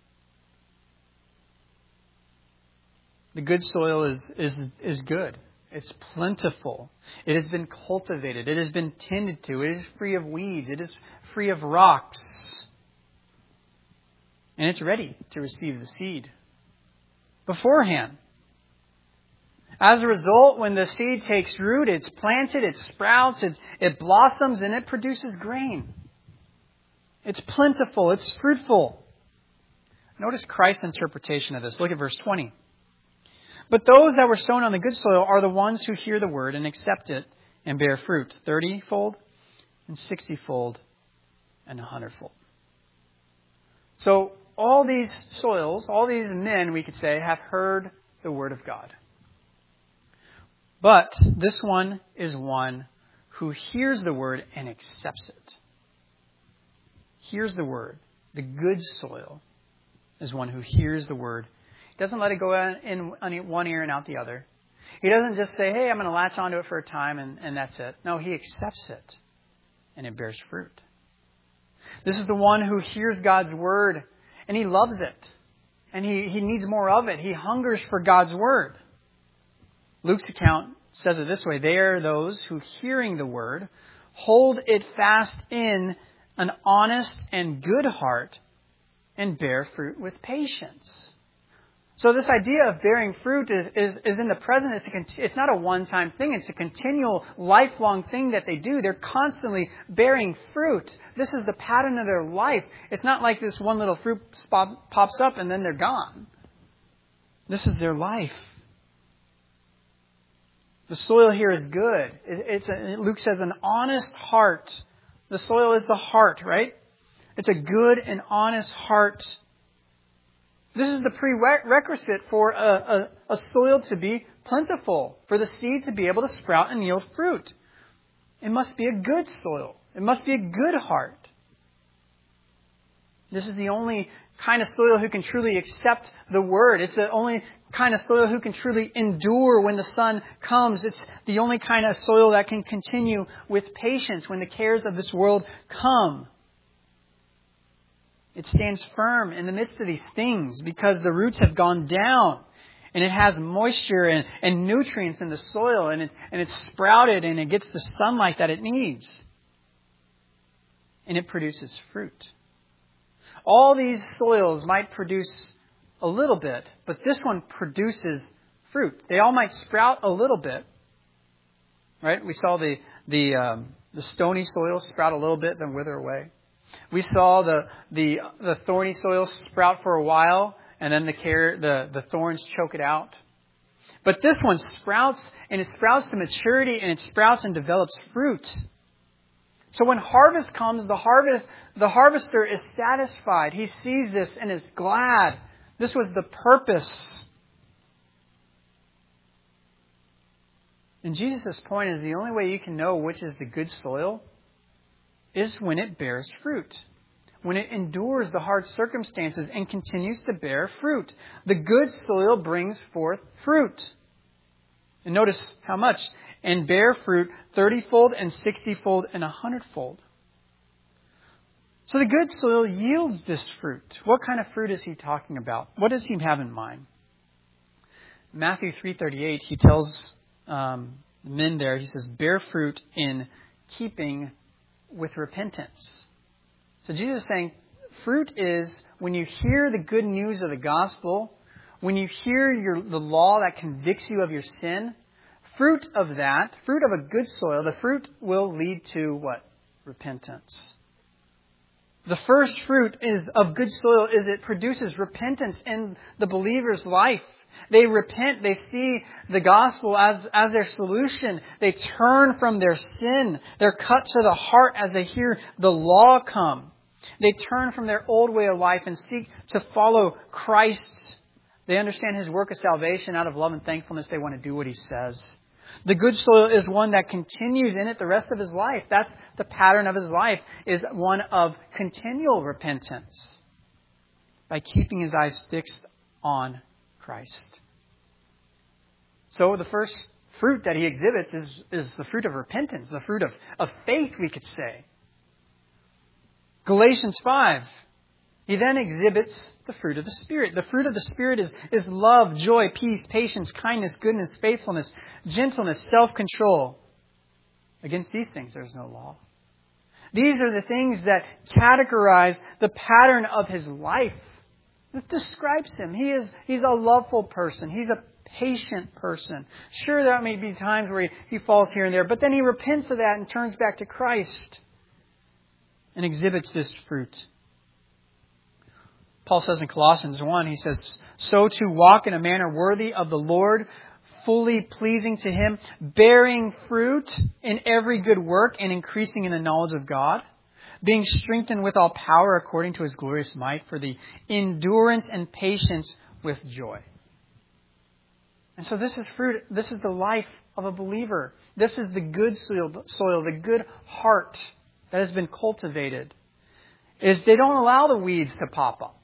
The good soil is good. It's plentiful. It has been cultivated. It has been tended to. It is free of weeds. It is free of rocks. And it's ready to receive the seed beforehand. As a result, when the seed takes root, it's planted, it sprouts, it blossoms, and it produces grain. It's plentiful. It's fruitful. Notice Christ's interpretation of this. Look at verse 20. But those that were sown on the good soil are the ones who hear the word and accept it and bear fruit, 30-fold and 60-fold and 100-fold. So all these soils, all these men, we could say, have heard the word of God. But this one is one who hears the word and accepts it. Hears the word. The good soil is one who hears the word. He doesn't let it go in one ear and out the other. He doesn't just say, hey, I'm going to latch onto it for a time and that's it. No, he accepts it and it bears fruit. This is the one who hears God's word and he loves it. And he needs more of it. He hungers for God's word. Luke's account says it this way. They are those who, hearing the word, hold it fast in an honest and good heart and bear fruit with patience. So this idea of bearing fruit is in the present. It's not a one-time thing. It's a continual, lifelong thing that they do. They're constantly bearing fruit. This is the pattern of their life. It's not like this one little fruit spot pops up and then they're gone. This is their life. The soil here is good. Luke says an honest heart. The soil is the heart, right? It's a good and honest heart. This is the prerequisite for a soil to be plentiful, for the seed to be able to sprout and yield fruit. It must be a good soil. It must be a good heart. This is the only kind of soil who can truly accept the word. It's the only kind of soil who can truly endure when the sun comes. It's the only kind of soil that can continue with patience when the cares of this world come. It stands firm in the midst of these things because the roots have gone down and it has moisture and nutrients in the soil and it's sprouted and it gets the sunlight that it needs. And it produces fruit. All these soils might produce a little bit, but this one produces fruit. They all might sprout a little bit. Right? We saw the stony soil sprout a little bit, then wither away. We saw the thorny soil sprout for a while, and then the thorns choke it out. But this one sprouts, and it sprouts to maturity, and it sprouts and develops fruit. So when harvest comes, the harvester is satisfied. He sees this and is glad. This was the purpose. And Jesus' point is the only way you can know which is the good soil is when it bears fruit. When it endures the hard circumstances and continues to bear fruit. The good soil brings forth fruit. And notice how much. And bear fruit 30-fold and 60-fold and 100-fold. So the good soil yields this fruit. What kind of fruit is he talking about? What does he have in mind? Matthew 3:38, he tells men there, he says, bear fruit in keeping with repentance. So Jesus is saying, fruit is when you hear the good news of the gospel, when you hear the law that convicts you of your sin, fruit of that, fruit of a good soil, the fruit will lead to what? Repentance. The first fruit of good soil is it produces repentance in the believer's life. They repent. They see the gospel as their solution. They turn from their sin. They're cut to the heart as they hear the law come. They turn from their old way of life and seek to follow Christ. They understand His work of salvation. Out of love and thankfulness, they want to do what He says. The good soil is one that continues in it the rest of his life. That's the pattern of his life, is one of continual repentance by keeping his eyes fixed on Christ. So the first fruit that he exhibits is the fruit of repentance, the fruit of faith, we could say. Galatians 5. He then exhibits the fruit of the Spirit. The fruit of the Spirit is love, joy, peace, patience, kindness, goodness, faithfulness, gentleness, self-control. Against these things there is no law. These are the things that categorize the pattern of his life. This describes him. He's a loveful person. He's a patient person. Sure, there may be times where he falls here and there, but then he repents of that and turns back to Christ and exhibits this fruit. Paul says in Colossians 1, he says, so to walk in a manner worthy of the Lord, fully pleasing to Him, bearing fruit in every good work and increasing in the knowledge of God, being strengthened with all power according to His glorious might for the endurance and patience with joy. And so this is fruit. This is the life of a believer. This is the good soil, the good heart that has been cultivated. Is they don't allow the weeds to pop up.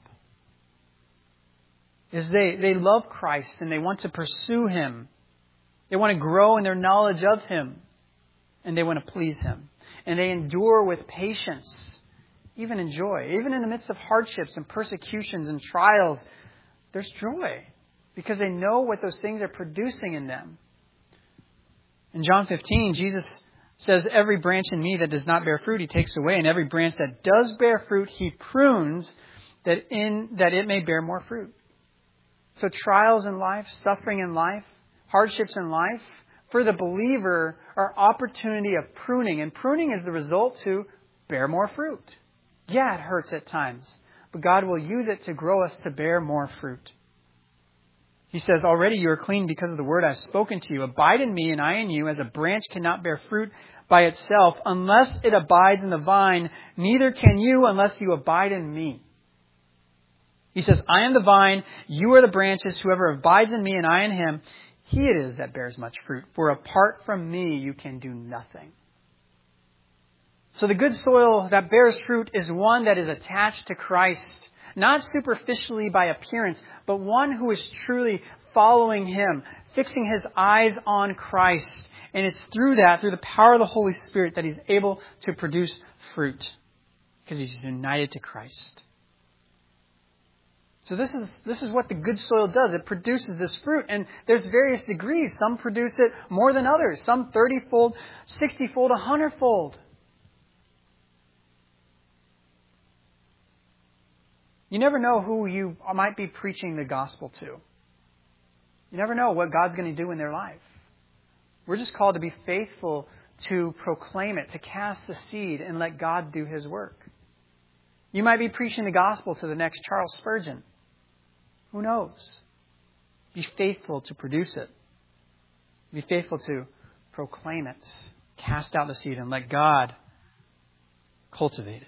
Is they love Christ and they want to pursue Him. They want to grow in their knowledge of Him. And they want to please Him. And they endure with patience, even in joy. Even in the midst of hardships and persecutions and trials, there's joy. Because they know what those things are producing in them. In John 15, Jesus says, every branch in me that does not bear fruit, He takes away. And every branch that does bear fruit, He prunes that it may bear more fruit. So trials in life, suffering in life, hardships in life, for the believer are opportunity of pruning. And pruning is the result to bear more fruit. Yeah, it hurts at times. But God will use it to grow us to bear more fruit. He says, already you are clean because of the word I have spoken to you. Abide in me and I in you, as a branch cannot bear fruit by itself unless it abides in the vine. Neither can you unless you abide in me. He says, I am the vine, you are the branches. Whoever abides in me and I in him, he it is that bears much fruit. For apart from me, you can do nothing. So the good soil that bears fruit is one that is attached to Christ. Not superficially by appearance, but one who is truly following Him, fixing his eyes on Christ. And it's through the power of the Holy Spirit, that he's able to produce fruit. Because he's united to Christ. So this is what the good soil does. It produces this fruit. And there's various degrees. Some produce it more than others. Some 30-fold, 60-fold, 100-fold. You never know who you might be preaching the gospel to. You never know what God's going to do in their life. We're just called to be faithful to proclaim it, to cast the seed and let God do His work. You might be preaching the gospel to the next Charles Spurgeon. Who knows? Be faithful to produce it. Be faithful to proclaim it. Cast out the seed and let God cultivate it.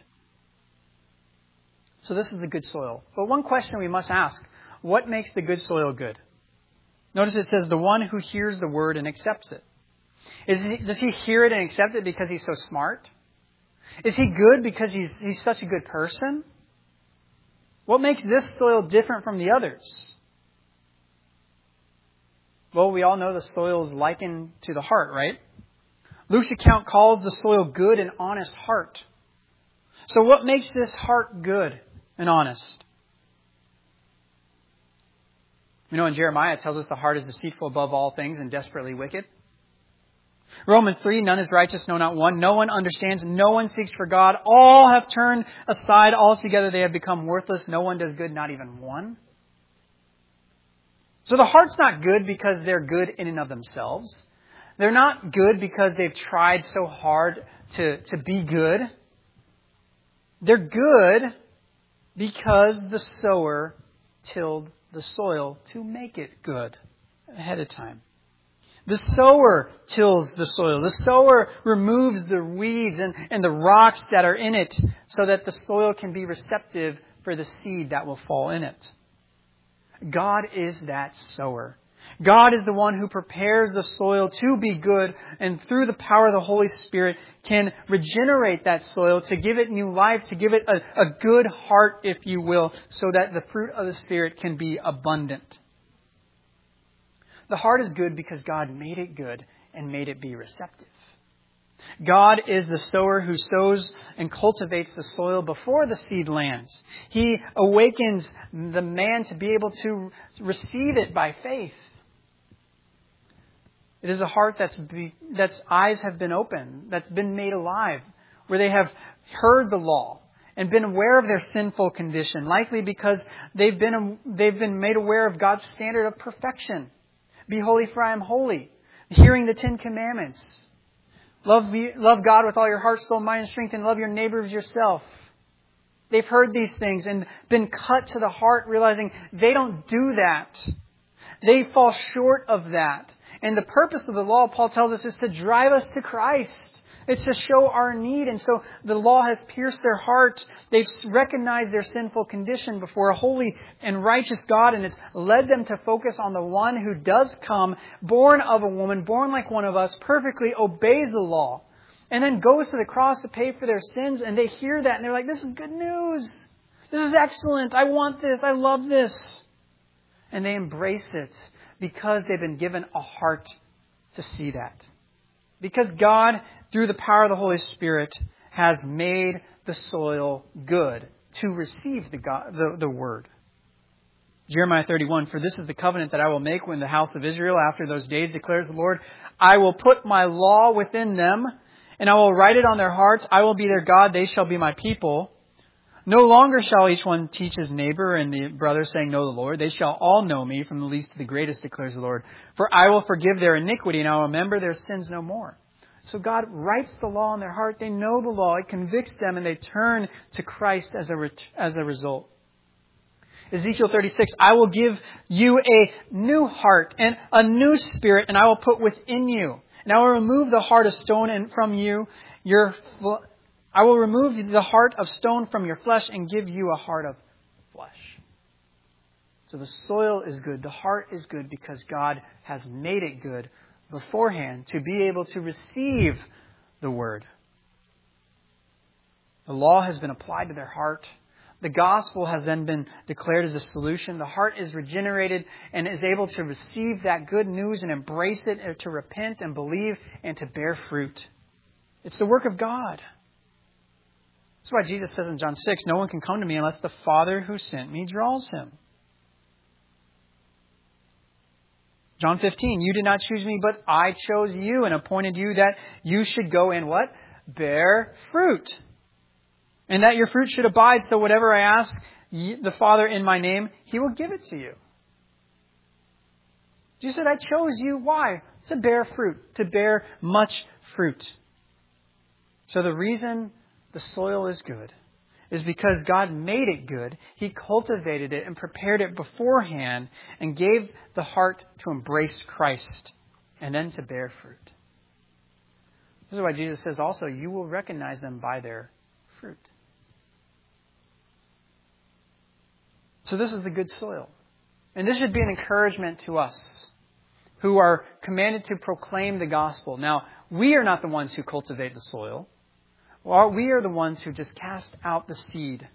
So this is the good soil. But one question we must ask, what makes the good soil good? Notice it says the one who hears the word and accepts it. Does he hear it and accept it because he's so smart? Is he good because he's such a good person? What makes this soil different from the others? Well, we all know the soil is likened to the heart, right? Luke's account calls the soil good and honest heart. So what makes this heart good and honest? You know, in Jeremiah, it tells us the heart is deceitful above all things and desperately wicked. Romans 3, none is righteous, no, not one. No one understands, no one seeks for God. All have turned aside, altogether they have become worthless. No one does good, not even one. So the heart's not good because they're good in and of themselves. They're not good because they've tried so hard to be good. They're good because the sower tilled the soil to make it good ahead of time. The sower tills the soil. The sower removes the weeds and the rocks that are in it so that the soil can be receptive for the seed that will fall in it. God is that sower. God is the one who prepares the soil to be good, and through the power of the Holy Spirit can regenerate that soil to give it new life, to give it a good heart, if you will, so that the fruit of the Spirit can be abundant. The heart is good because God made it good and made it be receptive. God is the sower who sows and cultivates the soil before the seed lands. He awakens the man to be able to receive it by faith. It is a heart that's eyes have been opened, that's been made alive, where they have heard the law and been aware of their sinful condition, likely because they've been made aware of God's standard of perfection. Be holy, for I am holy. Hearing the 10 Commandments. Love God with all your heart, soul, mind, and strength, and love your neighbor as yourself. They've heard these things and been cut to the heart, realizing they don't do that. They fall short of that. And the purpose of the law, Paul tells us, is to drive us to Christ. It's to show our need. And so the law has pierced their heart. They've recognized their sinful condition before a holy and righteous God. And it's led them to focus on the one who does come, born of a woman, born like one of us, perfectly obeys the law, and then goes to the cross to pay for their sins. And they hear that and they're like, this is good news. This is excellent. I want this. I love this. And they embrace it because they've been given a heart to see that. Because God, through the power of the Holy Spirit, has made the soil good to receive the word. Jeremiah 31, for this is the covenant that I will make with the house of Israel after those days, declares the Lord. I will put my law within them, and I will write it on their hearts. I will be their God, they shall be my people. No longer shall each one teach his neighbor and the brother, saying, know the Lord. They shall all know me, from the least to the greatest, declares the Lord. For I will forgive their iniquity, and I will remember their sins no more. So God writes the law in their heart. They know the law. It convicts them, and they turn to Christ as a result. Ezekiel 36, I will give you a new heart and a new spirit, and I will put within you. And I will remove the heart of stone from you. I will remove the heart of stone from your flesh and give you a heart of flesh. So the soil is good. The heart is good because God has made it good beforehand to be able to receive the word. The law has been applied to their heart. The gospel has then been declared as a solution. The heart is regenerated and is able to receive that good news and embrace it, or to repent and believe and to bear fruit. It's the work of God. That's why Jesus says in John 6, no one can come to me unless the Father who sent me draws him. John 15, you did not choose me, but I chose you and appointed you that you should go and what? Bear fruit. And that your fruit should abide, so whatever I ask the Father in my name, He will give it to you. Jesus said, I chose you. Why? To bear fruit, to bear much fruit. So the reason the soil is good is because God made it good. He cultivated it and prepared it beforehand and gave the heart to embrace Christ and then to bear fruit. This is why Jesus says also, you will recognize them by their fruit. So this is the good soil. And this should be an encouragement to us who are commanded to proclaim the gospel. Now, we are not the ones who cultivate the soil. We are the ones who just cast out the seed.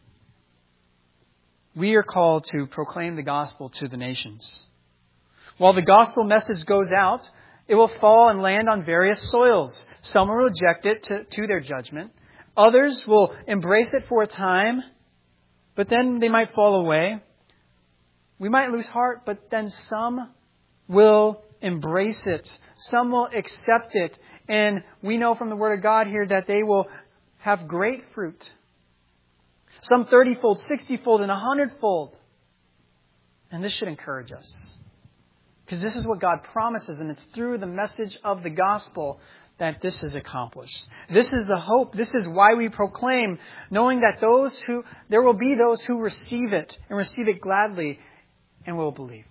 We are called to proclaim the gospel to the nations. While the gospel message goes out, it will fall and land on various soils. Some will reject it to their judgment. Others will embrace it for a time, but then they might fall away. We might lose heart, but then some will embrace it. Some will accept it. And we know from the Word of God here that they will have great fruit. Some 30-fold, 60-fold, and 100-fold. And this should encourage us. Because this is what God promises, and it's through the message of the gospel that this is accomplished. This is the hope. This is why we proclaim, knowing that there will be those who receive it, and receive it gladly, and will believe.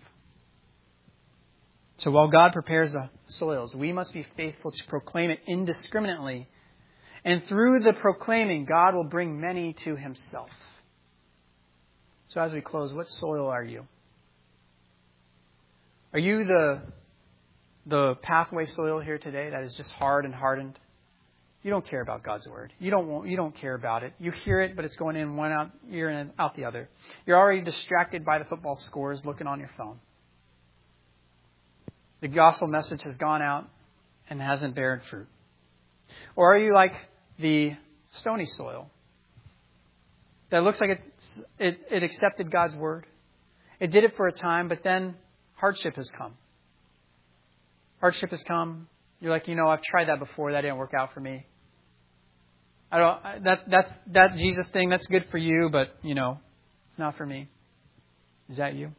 So while God prepares the soils, we must be faithful to proclaim it indiscriminately. And through the proclaiming, God will bring many to Himself. So as we close, what soil are you? Are you the pathway soil here today that is just hard and hardened? You don't care about God's Word. You don't care about it. You hear it, but it's going in one ear and out the other. You're already distracted by the football scores looking on your phone. The gospel message has gone out and hasn't borne fruit. Or are you like the stony soil that looks like it accepted God's Word? It did it for a time, but then hardship has come. Hardship has come. You're like, I've tried that before. That didn't work out for me. That Jesus thing, that's good for you, but, it's not for me. Is that you?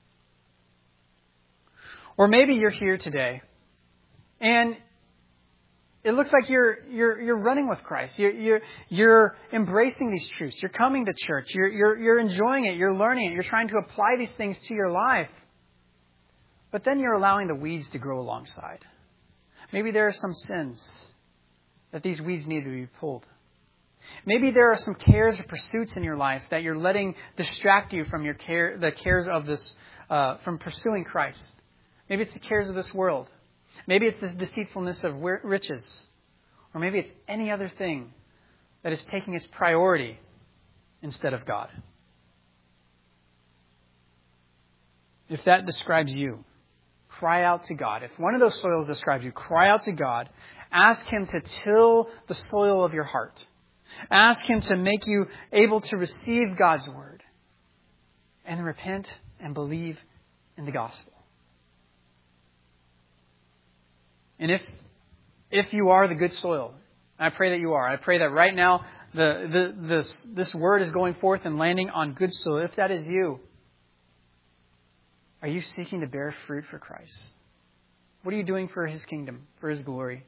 Or maybe you're here today and it looks like you're running with Christ. You're embracing these truths. You're coming to church. You're enjoying it. You're learning it. You're trying to apply these things to your life. But then you're allowing the weeds to grow alongside. Maybe there are some sins that these weeds need to be pulled. Maybe there are some cares or pursuits in your life that you're letting distract you from the cares of this, from pursuing Christ. Maybe it's the cares of this world. Maybe it's the deceitfulness of riches. Or maybe it's any other thing that is taking its priority instead of God. If that describes you, cry out to God. If one of those soils describes you, cry out to God. Ask Him to till the soil of your heart. Ask Him to make you able to receive God's Word. And repent and believe in the gospel. And if you are the good soil, I pray that you are. I pray that right now this word is going forth and landing on good soil. If that is you, are you seeking to bear fruit for Christ? What are you doing for His kingdom, for His glory?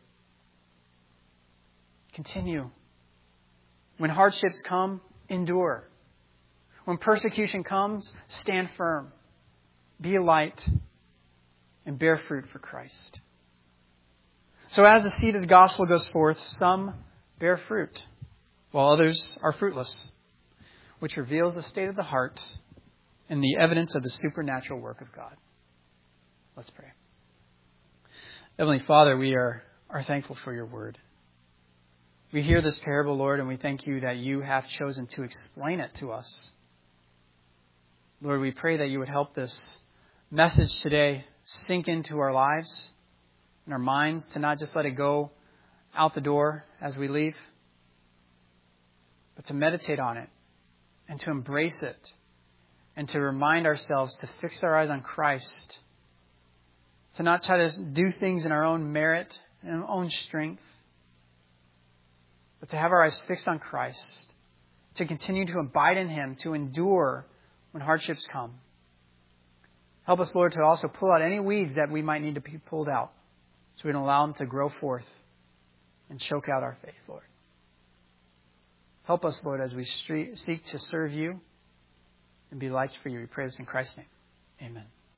Continue. When hardships come, endure. When persecution comes, stand firm. Be a light and bear fruit for Christ. So as the seed of the gospel goes forth, some bear fruit, while others are fruitless, which reveals the state of the heart and the evidence of the supernatural work of God. Let's pray. Heavenly Father, we are thankful for your word. We hear this parable, Lord, and we thank you that you have chosen to explain it to us. Lord, we pray that you would help this message today sink into our lives and our minds, to not just let it go out the door as we leave, but to meditate on it and to embrace it and to remind ourselves to fix our eyes on Christ, to not try to do things in our own merit and our own strength, but to have our eyes fixed on Christ, to continue to abide in Him, to endure when hardships come. Help us, Lord, to also pull out any weeds that we might need to be pulled out, so we don't allow them to grow forth and choke out our faith, Lord. Help us, Lord, as we seek to serve you and be lights for you. We pray this in Christ's name. Amen.